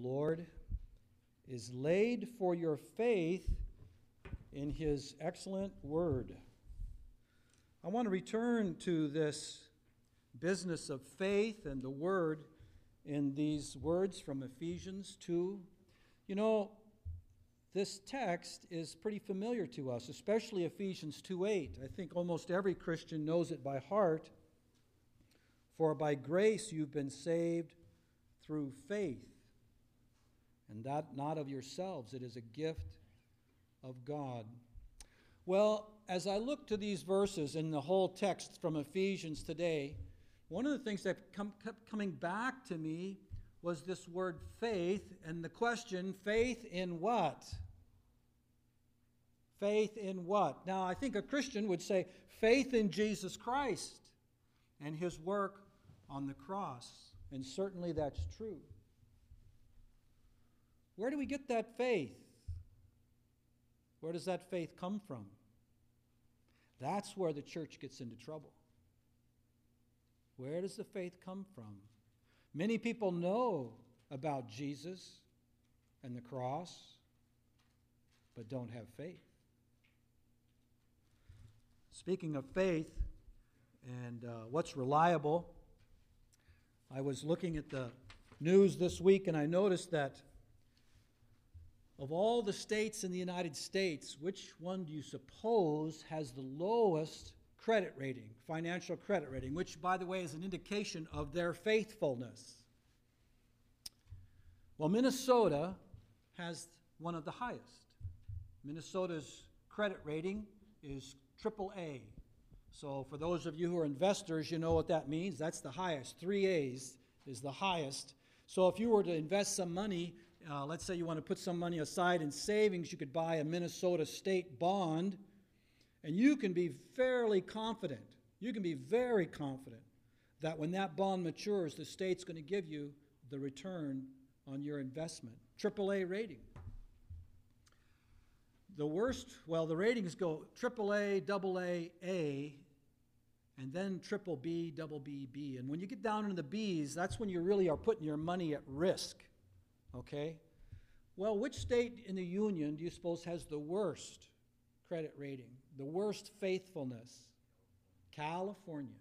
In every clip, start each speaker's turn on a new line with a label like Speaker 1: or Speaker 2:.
Speaker 1: Lord is laid for your faith in His excellent word. I want to return to this business of faith and the word in these words from Ephesians 2. You know, this text is pretty familiar to us, especially Ephesians 2:8. I think almost every Christian knows it by heart. For by grace you've been saved through faith, and that not of yourselves. It is a gift of God. Well, as I look to these verses in the whole text from Ephesians today, one of the things that kept coming back to me was this word faith, and the question, faith in what? Faith in what? Now, I think a Christian would say faith in Jesus Christ and His work on the cross, and certainly that's true. Where do we get that faith? Where does that faith come from? That's where the church gets into trouble. Where does the faith come from? Many people know about Jesus and the cross, but don't have faith. Speaking of faith and what's reliable, I was looking at the news this week and I noticed that of all the states in the United States, which one do you suppose has the lowest credit rating, financial credit rating, which, by the way, is an indication of their faithfulness? Well, Minnesota has one of the highest. Minnesota's credit rating is AAA. So for those of you who are investors, you know what that means. That's the highest. 3 A's is the highest. So if you were to invest some money, let's say you want to put some money aside in savings, you could buy a Minnesota state bond, and you can be fairly confident, you can be very confident that when that bond matures, the state's going to give you the return on your investment. AAA rating. The worst, well, the ratings go AAA, AA, A, and then triple B, double B, B. And when you get down into the B's, that's when you really are putting your money at risk. Okay? Well, which state in the union do you suppose has the worst credit rating, the worst faithfulness? California.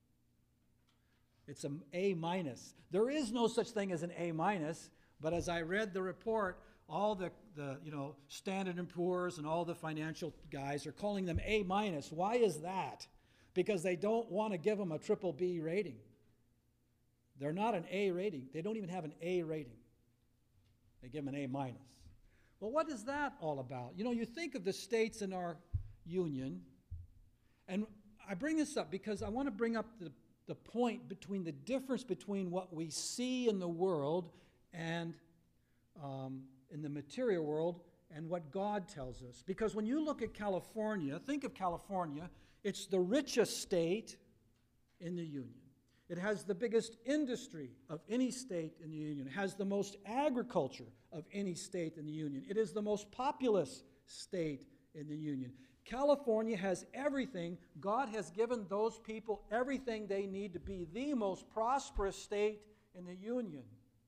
Speaker 1: It's an A minus. There is no such thing as an A minus, but as I read the report, all the Standard & Poor's and all the financial guys are calling them A minus. Why is that? Because they don't want to give them a triple B rating. They're not an A rating. They don't even have an A rating. They give them an A minus. Well, what is that all about? You know, you think of the states in our union, and I bring this up because I want to bring up the point between the difference between what we see in the world and in the material world and what God tells us. Because when you look at California, think of California, it's the richest state in the union. It has the biggest industry of any state in the union. It has the most agriculture of any state in the union. It is the most populous state in the union. California has everything. God has given those people everything they need to be the most prosperous state in the union.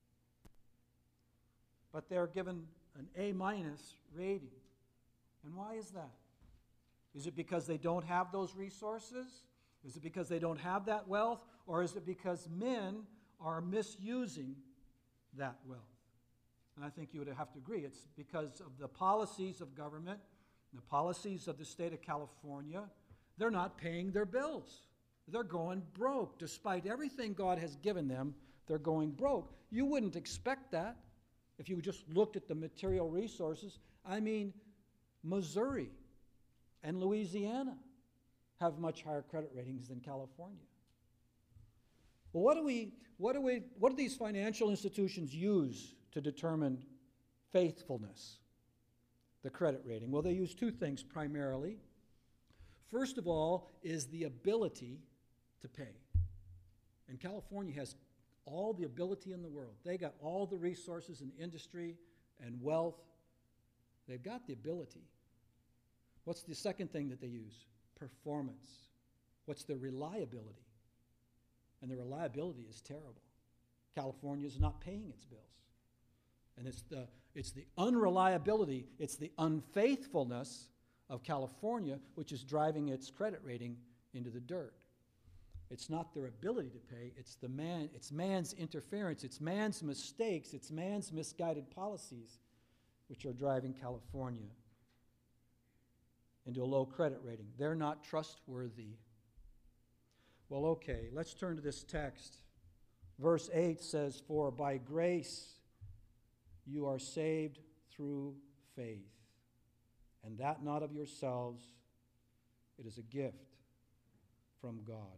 Speaker 1: But they're given an A minus rating. And why is that? Is it because they don't have those resources? Is it because they don't have that wealth? Or is it because men are misusing that wealth? And I think you would have to agree. It's because of the policies of government, the policies of the state of California. They're not paying their bills. They're going broke. Despite everything God has given them, they're going broke. You wouldn't expect that if you just looked at the material resources. I mean, Missouri and Louisiana have much higher credit ratings than California. Well, what do these financial institutions use to determine faithfulness, the credit rating? Well, they use two things primarily. First of all is the ability to pay. And California has all the ability in the world. They got all the resources and industry and wealth. They've got the ability. What's the second thing that they use? Performance. What's the reliability? And the reliability is terrible. California is not paying its bills. And it's the unreliability, it's the unfaithfulness of California which is driving its credit rating into the dirt. It's not their ability to pay, it's man's interference, it's man's mistakes, it's man's misguided policies which are driving California into a low credit rating. They're not trustworthy. Well, okay, let's turn to this text. Verse 8 says, "For by grace you are saved through faith, and that not of yourselves, it is a gift from God."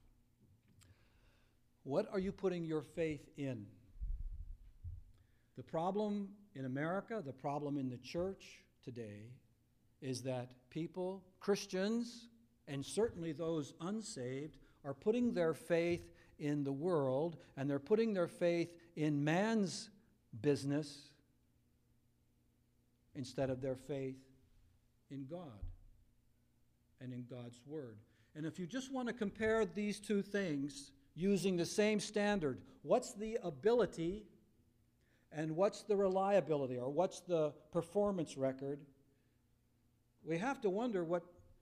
Speaker 1: What are you putting your faith in? The problem in America, the problem in the church today, is that people, Christians, and certainly those unsaved, are putting their faith in the world, and they're putting their faith in man's business instead of their faith in God and in God's Word. And if you just want to compare these two things using the same standard, what's the ability and what's the reliability, or what's the performance record? We have to wonder why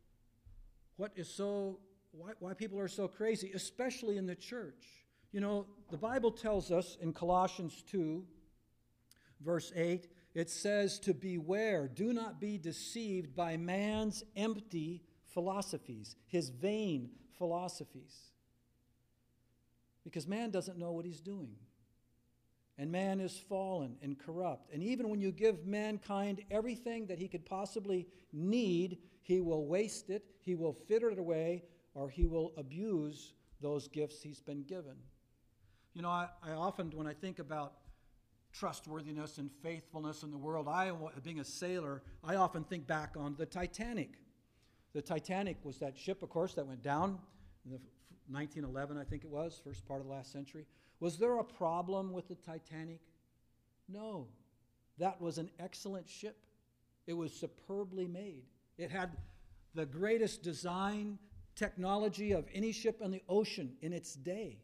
Speaker 1: people are so crazy, especially in the church. You know, the Bible tells us in Colossians 2, verse 8, it says to beware, do not be deceived by man's empty philosophies, his vain philosophies. Because man doesn't know what he's doing. And man is fallen and corrupt. And even when you give mankind everything that he could possibly need, he will waste it, he will fritter it away, or he will abuse those gifts he's been given. You know, I often, when I think about trustworthiness and faithfulness in the world, being a sailor, I often think back on the Titanic. The Titanic was that ship, of course, that went down in the 1911, I think it was, first part of the last century. Was there a problem with the Titanic? No. That was an excellent ship. It was superbly made. It had the greatest design, technology of any ship on the ocean in its day.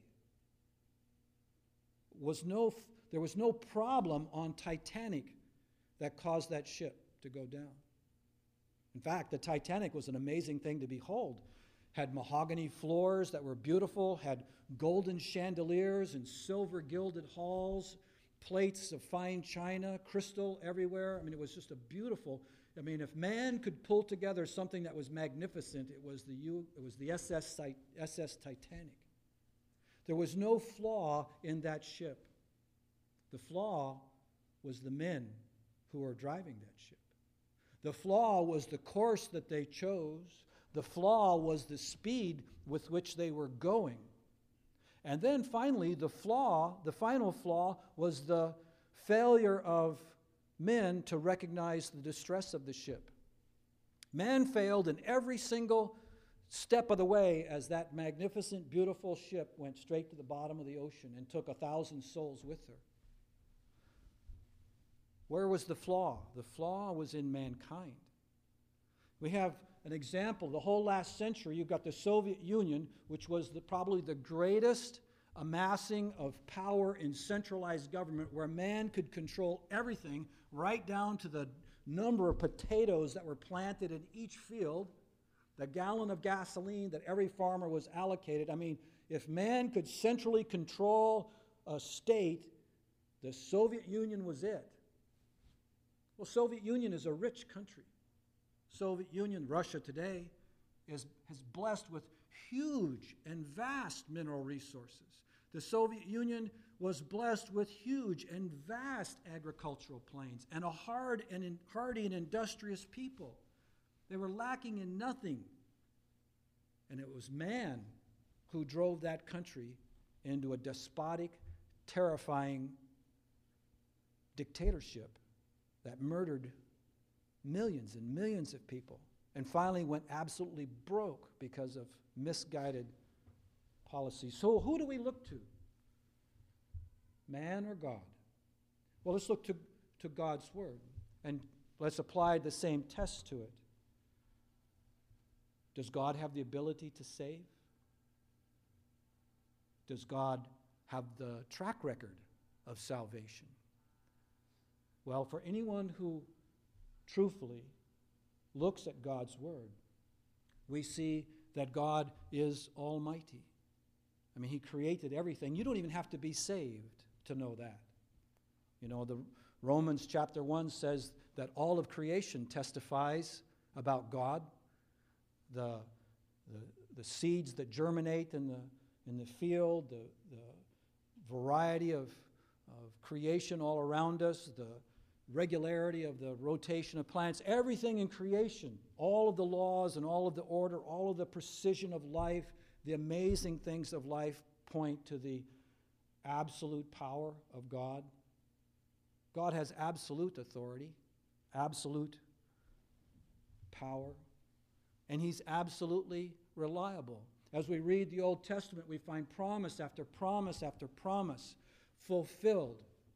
Speaker 1: There was no problem on Titanic that caused that ship to go down. In fact, the Titanic was an amazing thing to behold. Had mahogany floors that were beautiful, had golden chandeliers and silver gilded halls, plates of fine china, crystal everywhere. I mean, it was just a beautiful, if man could pull together something that was magnificent, it was the SS Titanic. There was no flaw in that ship. The flaw was the men who were driving that ship. The flaw was the course that they chose. The flaw was the speed with which they were going. And then finally, the final flaw, was the failure of men to recognize the distress of the ship. Man failed in every single step of the way as that magnificent, beautiful ship went straight to the bottom of the ocean and took 1,000 souls with her. Where was the flaw? The flaw was in mankind. We have an example. The whole last century, you've got the Soviet Union, which was probably the greatest amassing of power in centralized government, where man could control everything, right down to the number of potatoes that were planted in each field, the gallon of gasoline that every farmer was allocated. If man could centrally control a state, the Soviet Union was it. Well, Soviet Union is a rich country. Soviet Union, Russia today, has blessed with huge and vast mineral resources. The Soviet Union was blessed with huge and vast agricultural plains and a hardy and industrious people. They were lacking in nothing. And it was man who drove that country into a despotic, terrifying dictatorship that murdered millions and millions of people, and finally went absolutely broke because of misguided policies. So who do we look to? Man or God? Well, let's look to God's Word, and let's apply the same test to it. Does God have the ability to save? Does God have the track record of salvation? Well, for anyone who truthfully looks at God's Word, we see that God is almighty. I mean, He created everything. You don't even have to be saved to know that. You know, the Romans chapter 1 says that all of creation testifies about God. The seeds that germinate in the field, the variety of creation all around us, the regularity of the rotation of plants, everything in creation, all of the laws and all of the order, all of the precision of life, the amazing things of life point to the absolute power of God. God has absolute authority, absolute power, and He's absolutely reliable. As we read the Old Testament, we find promise after promise after promise fulfilled.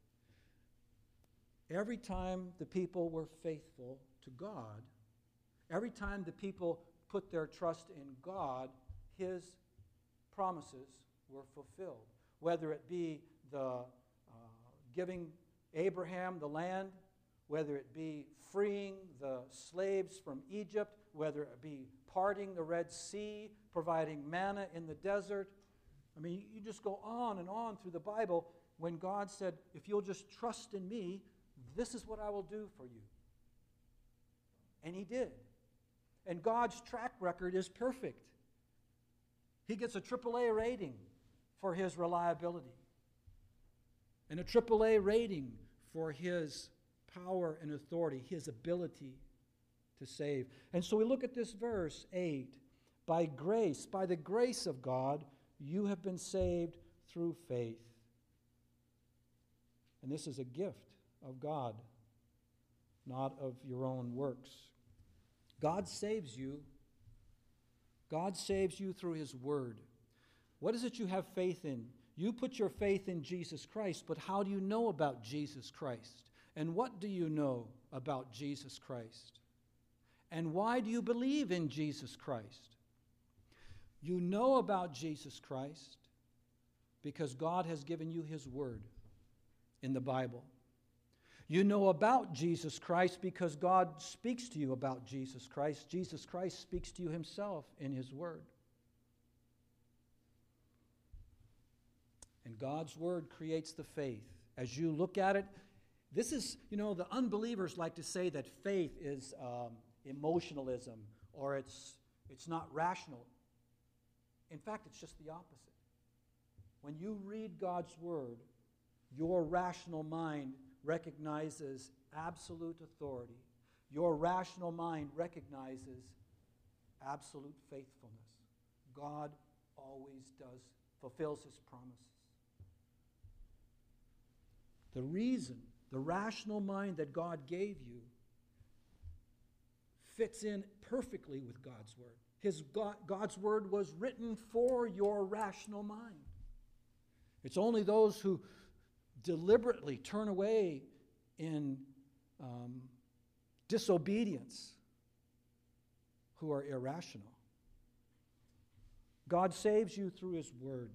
Speaker 1: Every time the people were faithful to God, every time the people put their trust in God, His promises were fulfilled. Whether it be the giving Abraham the land, whether it be freeing the slaves from Egypt, whether it be parting the Red Sea, providing manna in the desert. I mean, you just go on and on through the Bible when God said, if you'll just trust in me, this is what I will do for you. And He did. And God's track record is perfect. He gets a AAA rating for His reliability and a AAA rating for His power and authority, His ability to save. And so we look at this verse 8. By grace, by the grace of God, you have been saved through faith. And this is a gift of God, not of your own works. God saves you. God saves you through His Word. What is it you have faith in? You put your faith in Jesus Christ, but how do you know about Jesus Christ? And what do you know about Jesus Christ? And why do you believe in Jesus Christ? You know about Jesus Christ because God has given you His Word in the Bible. You know about Jesus Christ because God speaks to you about Jesus Christ. Jesus Christ speaks to you Himself in His Word. And God's Word creates the faith. As you look at it, this is, the unbelievers like to say that faith is emotionalism or it's not rational. In fact, it's just the opposite. When you read God's Word, your rational mind recognizes absolute authority. Your rational mind recognizes absolute faithfulness. God always fulfills His promises. The reason, the rational mind that God gave you fits in perfectly with God's Word. God's Word was written for your rational mind. It's only those who deliberately turn away in disobedience who are irrational. God saves you through His Word.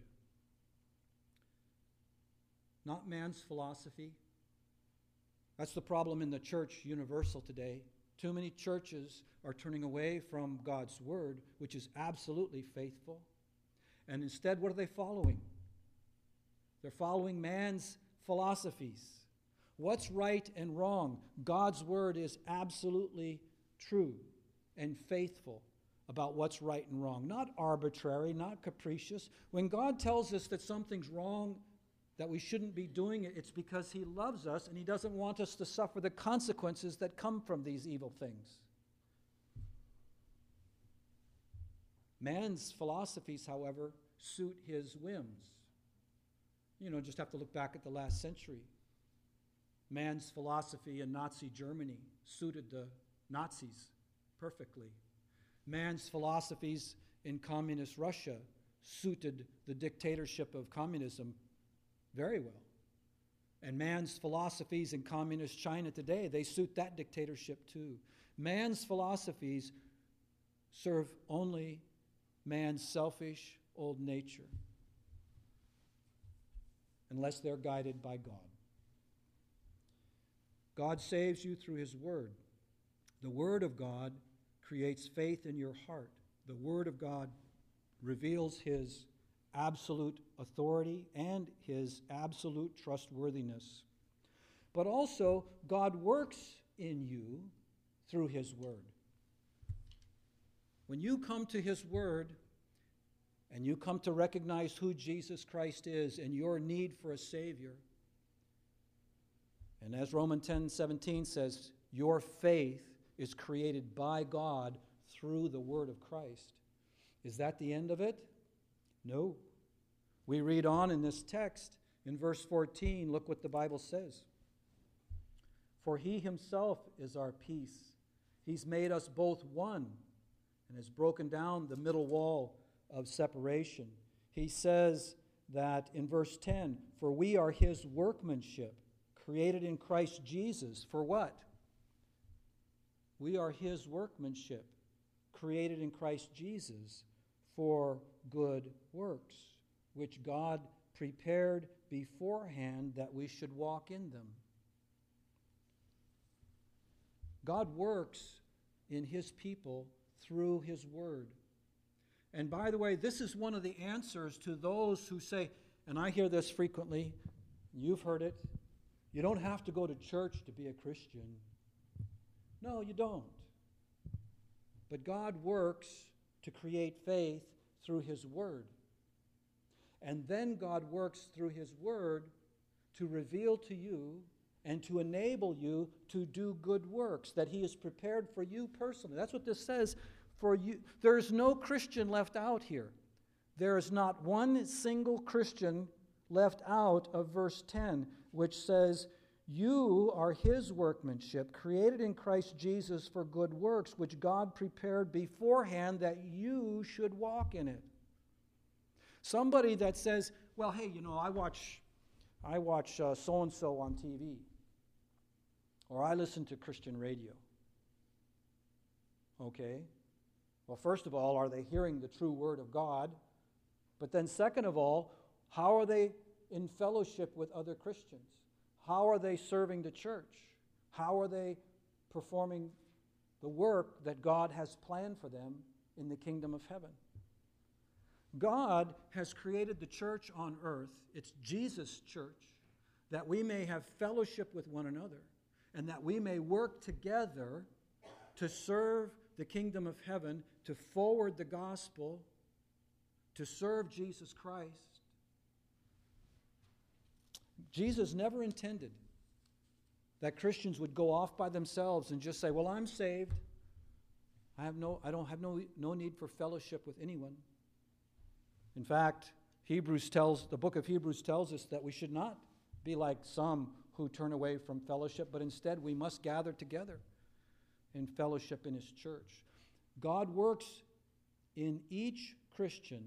Speaker 1: Not man's philosophy. That's the problem in the church universal today. Too many churches are turning away from God's Word, which is absolutely faithful. And instead, what are they following? They're following man's philosophies. What's right and wrong? God's Word is absolutely true and faithful about what's right and wrong. Not arbitrary, not capricious. When God tells us that something's wrong, that we shouldn't be doing it, it's because He loves us and He doesn't want us to suffer the consequences that come from these evil things. Man's philosophies, however, suit his whims. Just have to look back at the last century. Man's philosophy in Nazi Germany suited the Nazis perfectly. Man's philosophies in communist Russia suited the dictatorship of communism very well. And man's philosophies in communist China today, they suit that dictatorship too. Man's philosophies serve only man's selfish old nature, unless they're guided by God. God saves you through his word. The word of God creates faith in your heart. The word of God reveals his absolute authority and his absolute trustworthiness. But also, God works in you through his word. When you come to his word and you come to recognize who Jesus Christ is and your need for a Savior, and as Romans 10:17 says, your faith is created by God through the word of Christ. Is that the end of it? No. We read on in this text in verse 14. Look what the Bible says. For he himself is our peace. He's made us both one and has broken down the middle wall of separation. He says that in verse 10, for we are his workmanship, created in Christ Jesus. For what? We are his workmanship, created in Christ Jesus for good works, which God prepared beforehand that we should walk in them. God works in his people through his word. And by the way, this is one of the answers to those who say, and I hear this frequently, you've heard it, you don't have to go to church to be a Christian. No, you don't. But God works to create faith through his word. And then God works through his word to reveal to you and to enable you to do good works that he has prepared for you personally. That's what this says for you. There is no Christian left out here. There is not one single Christian left out of verse 10, which says, you are his workmanship, created in Christ Jesus for good works, which God prepared beforehand that you should walk in it. Somebody that says, well, hey, I watch so-and-so on TV, or I listen to Christian radio. Okay? Well, first of all, are they hearing the true word of God? But then second of all, how are they in fellowship with other Christians? How are they serving the church? How are they performing the work that God has planned for them in the kingdom of heaven? God has created the church on earth. It's Jesus' church, that we may have fellowship with one another and that we may work together to serve the kingdom of heaven, to forward the gospel, to serve Jesus Christ. Jesus never intended that Christians would go off by themselves and just say, well, I'm saved. I don't have no need for fellowship with anyone. In fact, the book of Hebrews tells us that we should not be like some who turn away from fellowship, but instead we must gather together in fellowship in his church. God works in each Christian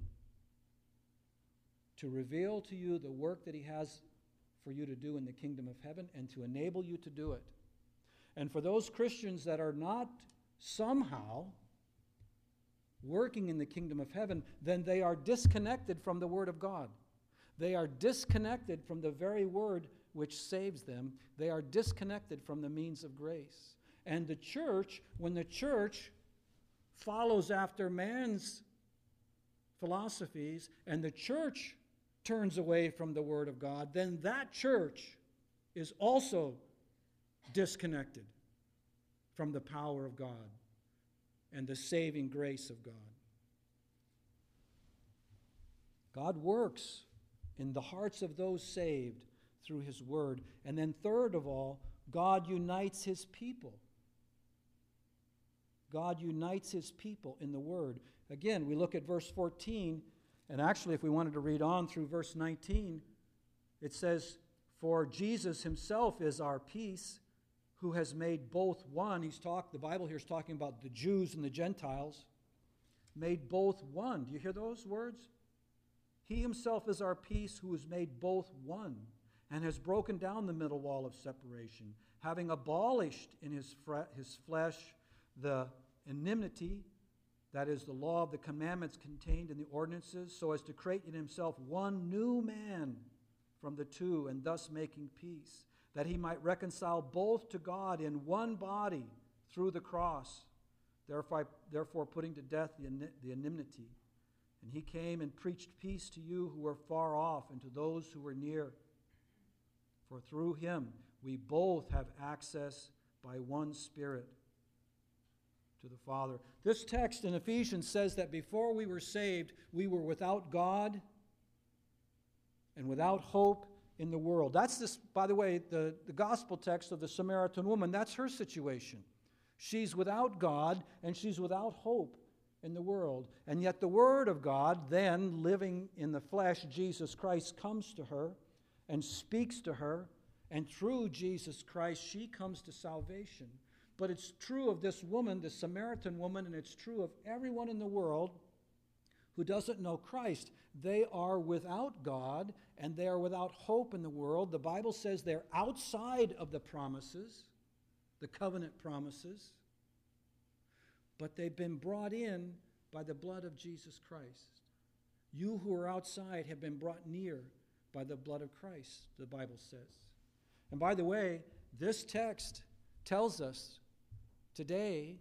Speaker 1: to reveal to you the work that he has for you to do in the kingdom of heaven and to enable you to do it. And for those Christians that are not somehow working in the kingdom of heaven, then they are disconnected from the word of God. They are disconnected from the very word which saves them. They are disconnected from the means of grace. And the church, when the church follows after man's philosophies and the church turns away from the word of God, then that church is also disconnected from the power of God and the saving grace of God. God works in the hearts of those saved through his word. And then third of all, God unites his people. God unites his people in the word. Again, we look at verse 14, and actually if we wanted to read on through verse 19, it says, for Jesus himself is our peace, who has made both one. The Bible here is talking about the Jews and the Gentiles, made both one. Do you hear those words? He himself is our peace, who has made both one, and has broken down the middle wall of separation, having abolished in his flesh the enmity, that is, the law of the commandments contained in the ordinances, so as to create in himself one new man from the two, and thus making peace, that he might reconcile both to God in one body through the cross, therefore putting to death the enmity. And he came and preached peace to you who were far off and to those who were near. For through him we both have access by one Spirit to the Father. This text in Ephesians says that before we were saved, we were without God and without hope in the world. That's this, by the way, the gospel text of the Samaritan woman. That's her situation. She's without God and she's without hope in the world. And yet the Word of God, then living in the flesh, Jesus Christ, comes to her and speaks to her. And through Jesus Christ, she comes to salvation. But it's true of this woman, the Samaritan woman, and it's true of everyone in the world who doesn't know Christ. They are without God and they are without hope in the world. The Bible says they're outside of the promises, the covenant promises, but they've been brought in by the blood of Jesus Christ. You who are outside have been brought near by the blood of Christ, the Bible says. And by the way, this text tells us today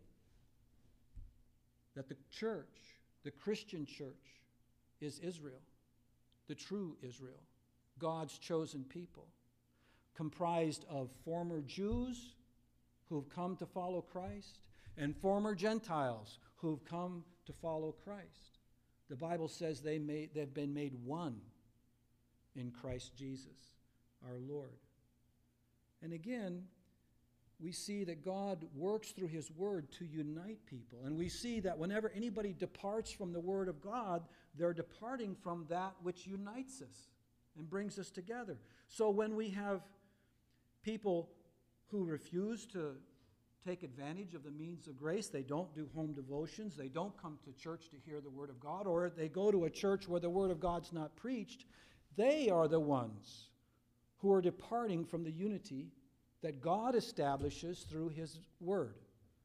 Speaker 1: that the church, the Christian church, is Israel, the true Israel, God's chosen people, comprised of former Jews who've come to follow Christ and former Gentiles who've come to follow Christ. The Bible says they've been made one in Christ Jesus, our Lord. And again, we see that God works through his word to unite people. And we see that whenever anybody departs from the word of God, they're departing from that which unites us and brings us together. So when we have people who refuse to take advantage of the means of grace, they don't do home devotions, they don't come to church to hear the word of God, or they go to a church where the word of God's not preached, they are the ones who are departing from the unity that God establishes through his word.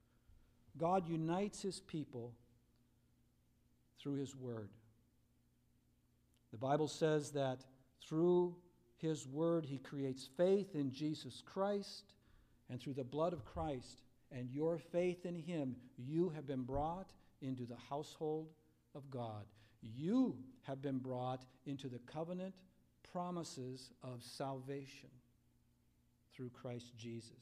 Speaker 1: God unites his people through his word. The Bible says that through his word he creates faith in Jesus Christ, and through the blood of Christ and your faith in him, you have been brought into the household of God. You have been brought into the covenant promises of salvation through Christ Jesus.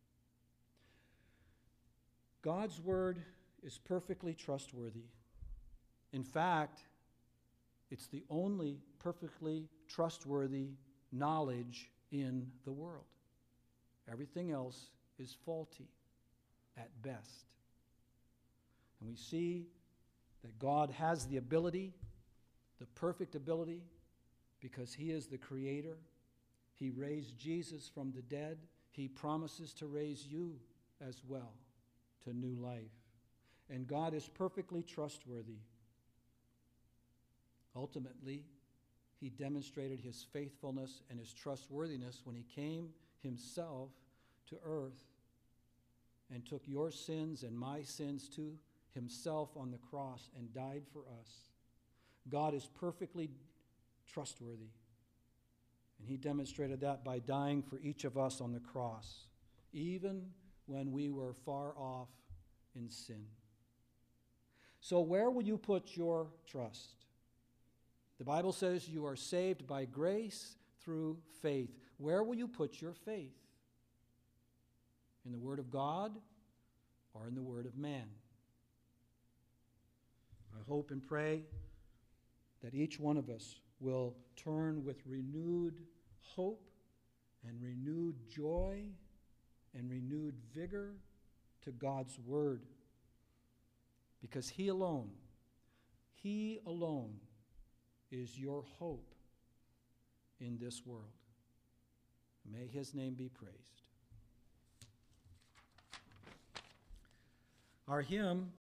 Speaker 1: God's word is perfectly trustworthy. In fact, it's the only perfectly trustworthy knowledge in the world. Everything else is faulty at best. And we see that God has the ability, the perfect ability, because he is the creator. He raised Jesus from the dead. He promises to raise you as well to new life. And God is perfectly trustworthy. Ultimately, he demonstrated his faithfulness and his trustworthiness when he came himself to earth and took your sins and my sins to himself on the cross and died for us. God is perfectly trustworthy. And he demonstrated that by dying for each of us on the cross, even when we were far off in sin. So where will you put your trust? The Bible says you are saved by grace through faith. Where will you put your faith? In the Word of God or in the Word of man? I hope and pray that each one of us will turn with renewed hope and renewed joy and renewed vigor to God's Word. Because He alone is your hope in this world. May His name be praised. Our hymn